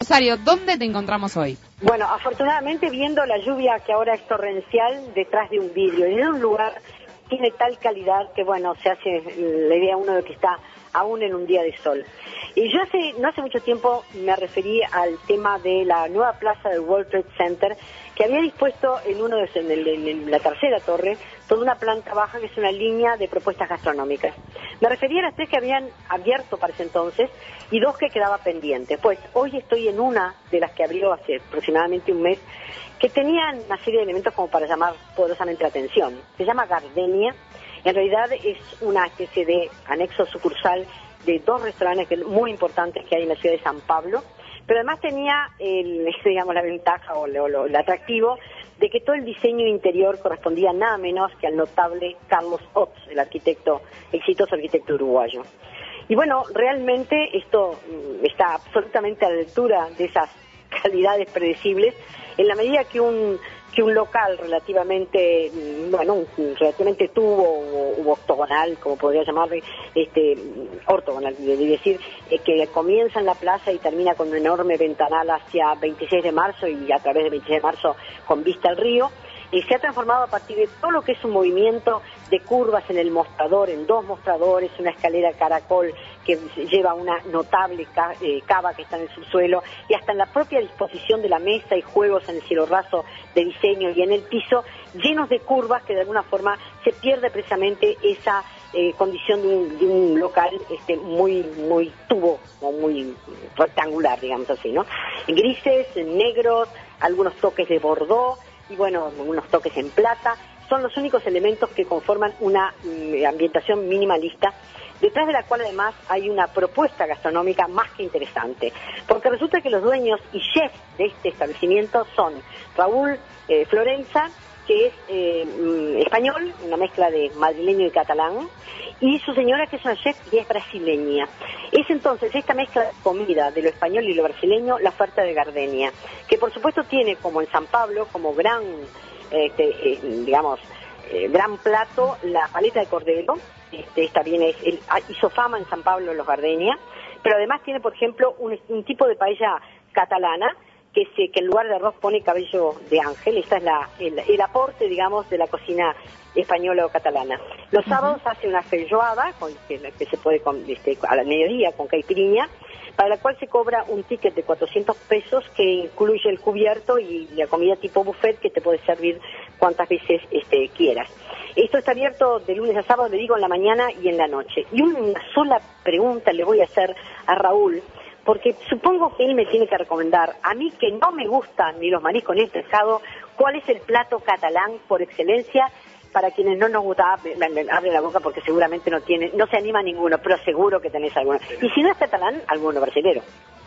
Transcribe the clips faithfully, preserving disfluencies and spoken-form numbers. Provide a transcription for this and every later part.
Rosario, ¿dónde te encontramos hoy? Bueno, afortunadamente viendo la lluvia que ahora es torrencial detrás de un vidrio. Y en un lugar que tiene tal calidad que, bueno, se hace la idea uno de que está aún en un día de sol. Y yo hace, no hace mucho tiempo me referí al tema de la nueva plaza del World Trade Center, que había dispuesto en uno de en, el, en la tercera torre toda una planta baja que es una línea de propuestas gastronómicas. Me refería a las tres que habían abierto para ese entonces y dos que quedaba pendiente. Pues hoy estoy en una de las que abrió hace aproximadamente un mes, que tenían una serie de elementos como para llamar poderosamente la atención. Se llama Gardenia. En realidad es una especie de anexo sucursal de dos restaurantes muy importantes que hay en la ciudad de San Pablo, pero además tenía el, digamos, la ventaja o lo, lo, el atractivo de que todo el diseño interior correspondía nada menos que al notable Carlos Ots, el arquitecto, exitoso arquitecto uruguayo. Y bueno, realmente esto está absolutamente a la altura de esas calidades predecibles, en la medida que un que un local relativamente, bueno, un, relativamente tubo o, u octogonal, como podría llamarle, este, ortogonal, es decir, eh, que comienza en la plaza y termina con un enorme ventanal hacia veintiséis de marzo y a través de veintiséis de marzo con vista al río, y se ha transformado a partir de todo lo que es un movimiento de curvas en el mostrador, en dos mostradores, una escalera caracol que lleva una notable ca eh, cava que está en el subsuelo, y hasta en la propia disposición de la mesa y juegos en el cielo raso de diseño y en el piso, llenos de curvas que de alguna forma se pierde precisamente esa eh, condición de un, de un local este, muy, muy tubo o muy rectangular, digamos así, ¿no? Grises, negros, algunos toques de bordó, y bueno, unos toques en plata, son los únicos elementos que conforman una mm, ambientación minimalista, detrás de la cual además hay una propuesta gastronómica más que interesante, porque resulta que los dueños y chefs de este establecimiento son Raúl eh, Florenza, que es eh, mm, español, una mezcla de madrileño y catalán, y su señora, que es una chef que es brasileña. Es entonces esta mezcla de comida de lo español y lo brasileño la oferta de Gardenia, que por supuesto tiene, como en San Pablo, como gran, este, eh, digamos, eh, gran plato, la paleta de cordero. Este, esta viene, es, el, hizo fama en San Pablo los Gardenia, pero además tiene, por ejemplo, un, un tipo de paella catalana, que, se, que en lugar de arroz pone cabello de ángel. Esta es la, el, el aporte, digamos, de la cocina española o catalana. Los sábados uh-huh. hace una feijoada, con, que, que se puede con, este, a la mediodía con caipirinha, para la cual se cobra un ticket de cuatrocientos pesos que incluye el cubierto y la comida tipo buffet que te puede servir cuantas veces este, quieras. Esto está abierto de lunes a sábado, le digo, en la mañana y en la noche. Y una sola pregunta le voy a hacer a Raúl, porque supongo que él me tiene que recomendar, a mí que no me gustan ni los mariscos ni el pescado, ¿cuál es el plato catalán por excelencia? Para quienes no nos gusta, abre la boca porque seguramente no tiene, no se anima ninguno, pero seguro que tenés alguno. Y si no es catalán, alguno brasilero.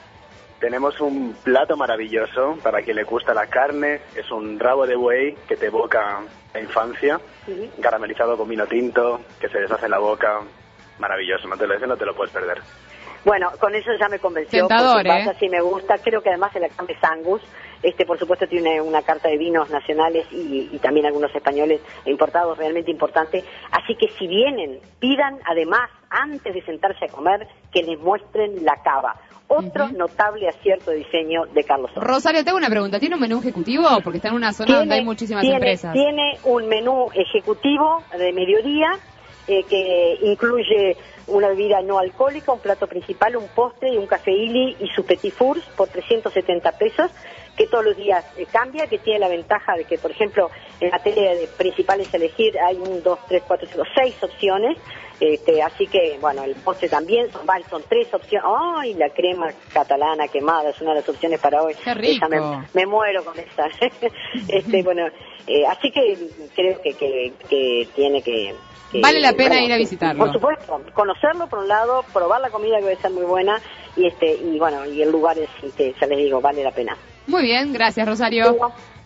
Tenemos un plato maravilloso para quien le gusta la carne, es un rabo de buey que te evoca la infancia, uh-huh. caramelizado con vino tinto, que se deshace en la boca, maravilloso, no te lo ese no te lo puedes perder. Bueno, con eso ya me convenció. Tentador, por su ¿eh? Sí me gusta. Creo que además el Acambe Angus, este, por supuesto, tiene una carta de vinos nacionales y, y también algunos españoles importados, realmente importante. Así que si vienen, pidan además, antes de sentarse a comer, que les muestren la cava. Otro uh-huh. notable acierto de diseño de Carlos Ots. Rosario, te hago una pregunta. ¿Tiene un menú ejecutivo? Porque está en una zona tiene, donde hay muchísimas tiene, empresas. Tiene un menú ejecutivo de mediodía, eh, que incluye una bebida no alcohólica, un plato principal, un postre y un café Illy y su petit fours por trescientos setenta pesos, que todos los días eh, cambia, que tiene la ventaja de que, por ejemplo, en la tele de principales a elegir hay un, dos, tres, cuatro, cinco, seis opciones, este, así que, bueno, el postre también, son, son tres opciones. ¡Ay, la crema catalana quemada! Es una de las opciones para hoy. ¡Qué rico! Esa me, me muero con esa. este, bueno, eh, así que creo que, que, que tiene que... Que, vale la pena bueno, ir a visitarlo. Por supuesto, conocerlo por un lado, probar la comida que debe ser muy buena y este y bueno, y el lugar es que ya les digo, vale la pena. Muy bien, gracias Rosario. Sí.